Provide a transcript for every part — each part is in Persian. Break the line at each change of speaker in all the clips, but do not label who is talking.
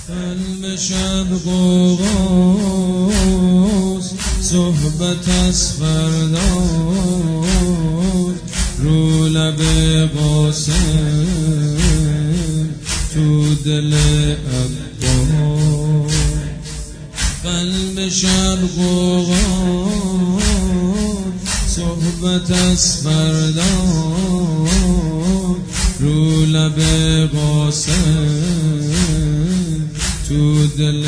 قلب شب غوغاست، صحبت از فرداست، رو لب قاسم تو دل عباس. قلب شب غوغاست، صحبت از فرداست، رو لب قاسم تو دل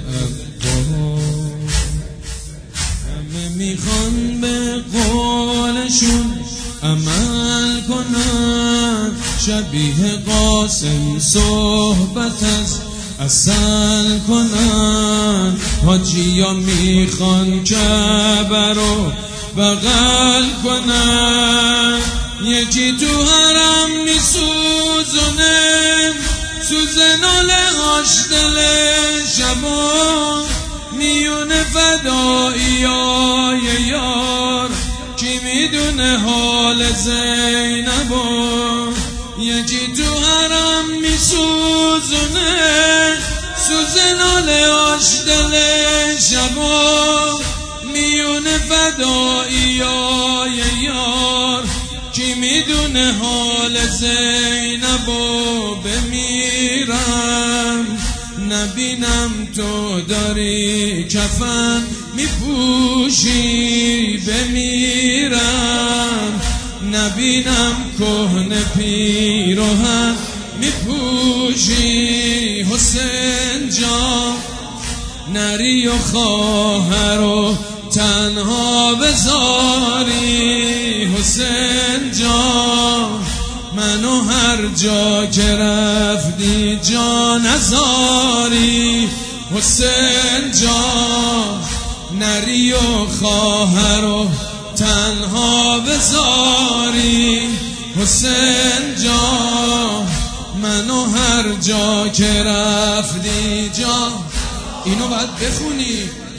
عباس. همه میخوان به قولشون عمل کنن، شبیه قاسم صحبت از عسل کنن. حاجیا میخوان کعبه رو بغل کنن، یکی تو حرم میسوزونه سوزنال هاش دل شبا. میونه فداییای یار کی میدونه حال زینبا. یکی تو حرم میسوزونه سوزنال هاش دل شبا. میونه فداییای یار کی میدونه حال زینبا. بمیرم نبینم تو داری کفن میپوشی، بمیرم نبینم کهنه پیراهن میپوشی. حسین جان نری و خواهر و تنها بذاری. حسین جان منو هر جا که رفتی جا نذاری. حسین جان نری و خواهر و تنها بذاری. حسین جان منو هر جا که رفتی جا. اینو باید بخونی.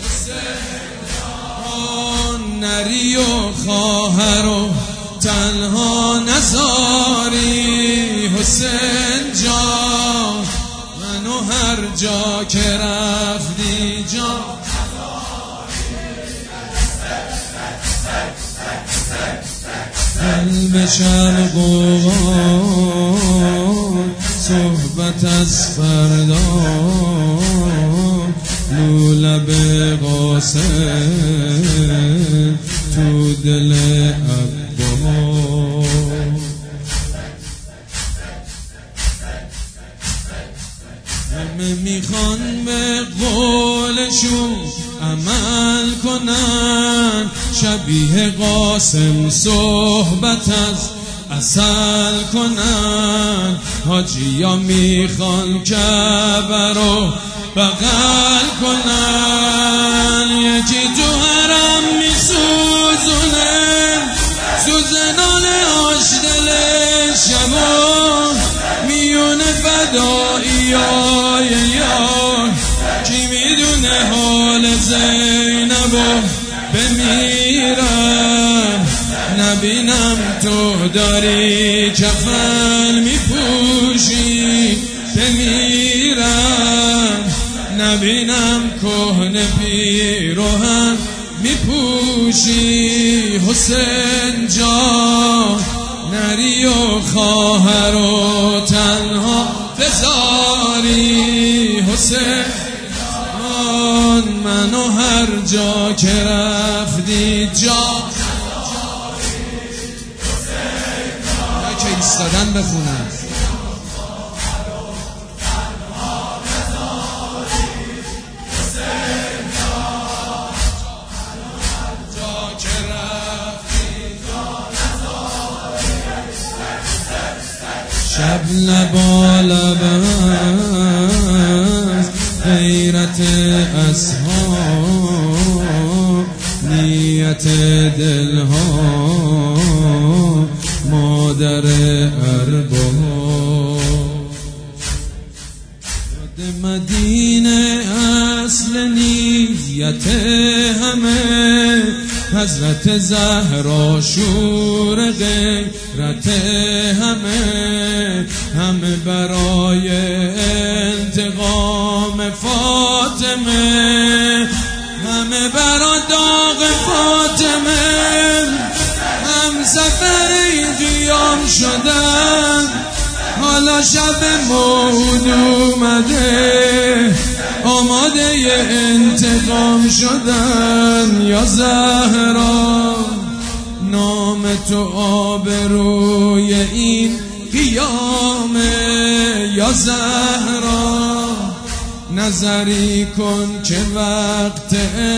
نری و خواهر و تنها نذاری. حسین جان منو هر جا که رفتی جا. قلب شب غوغاست، صحبت از فردا، رو لب قاسم تو دل عباس. همه میخوان به قولشون عمل کنن، شبیه قاسم صحبت از عسل کنن. حاجیا میخوان کعبه رو بغل کنن، یکی تو حرم میسوزونه سوزنال هاش دل شبا. میونه فداییای یار کی میدونه حال زینبا. بمیرم نبینم تو داری کفن میپوشی، بمیرم نبینم کهنه پیراهن میپوشی. حسین جان نری و خواهر و تنها بذاری. حسین جان منو هر جا که رفتی جا. که ایستادن بخونن. شب لبالب است غیرت اصحاب، نیت دلها مادر ارباب. مدینه اصل نیت همه، حضرت زهرا شور غیرت همه، همه برای انتقام فاطمه، همه برا داغ فاطمه، هم سفر این قیام شدن، حالا شب موعود اومده، آماده انتقام شدن. یا زهرا نام تو آبروی این قیامه، یا زهرا نظری کن که وقت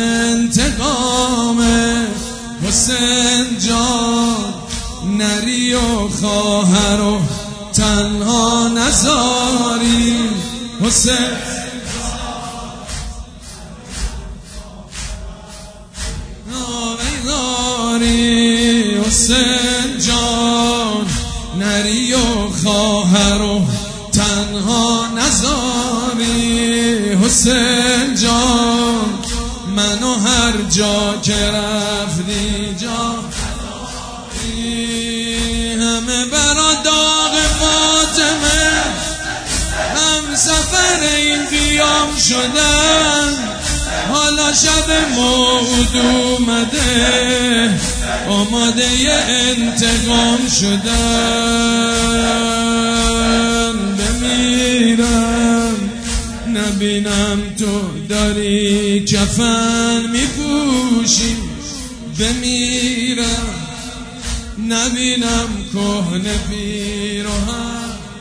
انتقامه. حسین جان نری و خواهر و تنها نزاری، حسین حسین جان نری و خواهر و تنها نزاری. حسین جان منو هر جا که رفتی جا، همه برا داغ فاطمه، هم سفر این قیام شدن، حالا شب موعود اومده، آماده انتقام شدن. بمیرم نبینم تو داری کفن میپوشی، بمیرم نبینم کهنه پیراهن،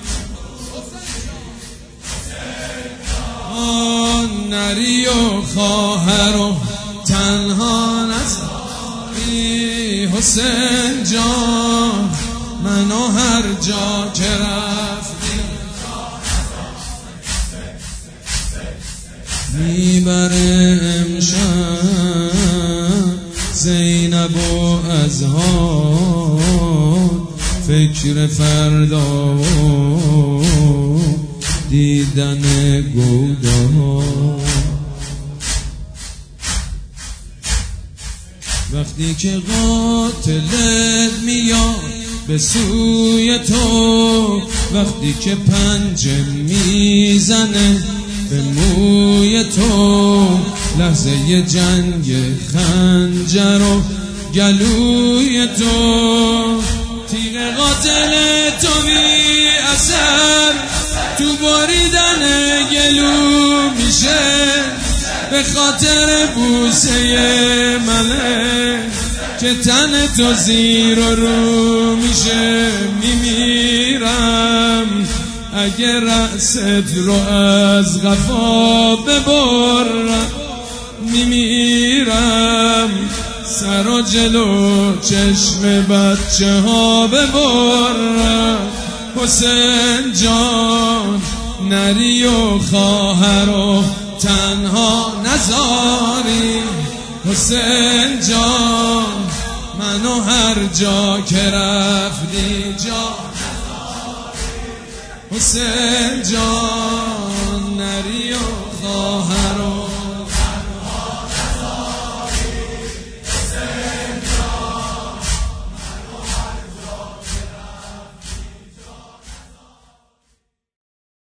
نری و خواهر و تنها نزاری. حسین جان منو هر جا که رفتی میبره امشب زینب و ازهار، فکر فردا و دیدن گودار. وقتی که قاتلت میاد به سوی تو، وقتی که پنجه میزنه به موی تو، لحظه جنگ خنجر و گلوی تو، تیغ قاتل تو بی اثر تو بریدن گلو میشه، به خاطر بوسه منه که تن تو زیر و رو میشه. میمیرم اگه رأست رو از قفا ببرم، میمیرم سر و جلو چشم بچه ها ببرم. حسین جان نری و خواهر و تنها نزاری. حسین جان منو هر جا که رفتی جا، حسین جان نری و خواهر